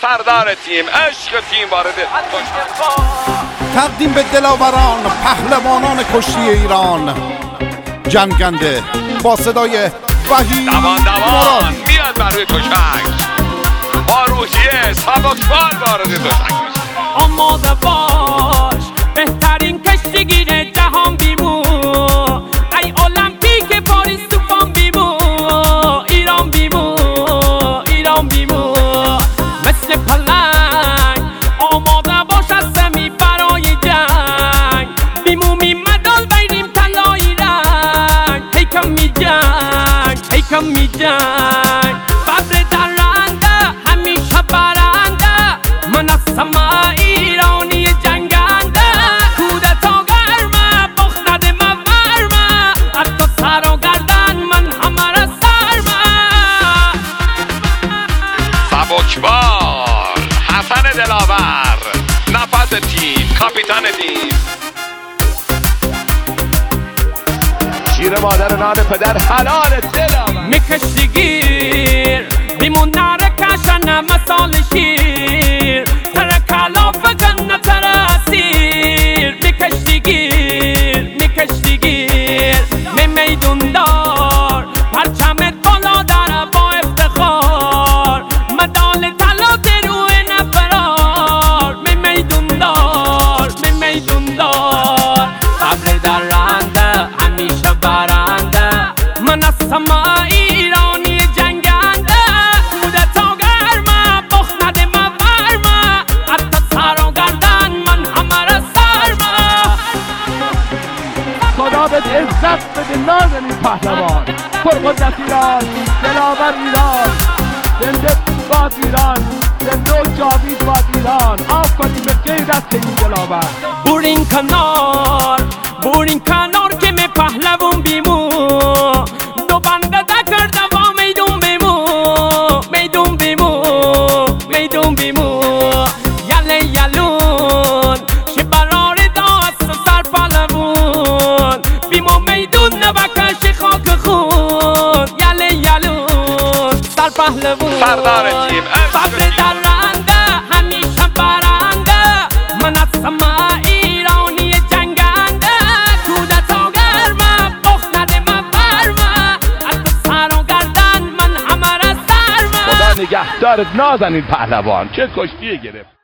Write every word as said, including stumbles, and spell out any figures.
سردار تیم، عشق تیم وارد تقدیم به دلاوران پهلوانان کشتی ایران، جنگنده با صدای وحید دوان دوان میاد برای تشک، با روحیه سبکبار وارد تشک. آماده باش بهترین کشتیگیر جهان بیمو، ای المپیک پاریس توفان بیمو، ایران بیمو، ایران بیمو، مثل پلنگ آماده باش از سمی برای جنگ، بیمو می مدال بیریم طلایی رنگ، هیکم می جنگ، هیکم می جنگ، ببر درنده همیشه برنده، من از سما ایرانی جنگنده، کودتا گرمه بخت نده مورمه، حتی سر و گردن من همه را سرمه. سبکبار حسن دلاور، نفس تیم، کاپیتان تیم. شیر مادر نان پدر حلال دلاور، میکشتیگیر بیمون نره کشنه مثال شیر، تره کلاف گنه تره اسیر، میکشتیگیر میکشتیگیر می میدون دار، پرچمت بالا داره با افتخار، مدال طلا دروی نفرار، می میدون دار می میدون دار، ابر درنده همیشه برنده، من از سما ایرانی جنگنده، کودتا گرمه بخت نده مورمه، حتی سر و گردن من همه را سرمه. خدا بهت عزت بده نازنین پهلوان، پرقدرت ایران، دلاور ایران، زنده باد ایران، زنده و جاوید باد ایران. آفرین به غیرت این دلاور. بورین کنار بورین کنار که می پهلوان بیمو، دو بنده کرده با میدون بیمو، میدون بیمو، میدون بیمو، یله یلون شبرار داست سر پهلوان، بیمو میدون نبکش خاک خون، یله یلون سر پهلوان، سردار تیم، عشق ببر تیم. درنده همیشه برنده، من از سما ایرانی جنگنده، کودتا گرمه بخت نده مورمه، حتی سر و گردن من همه را سرمه. خدا نگهدارت نازنین پهلوان، چه کشتی گرفت.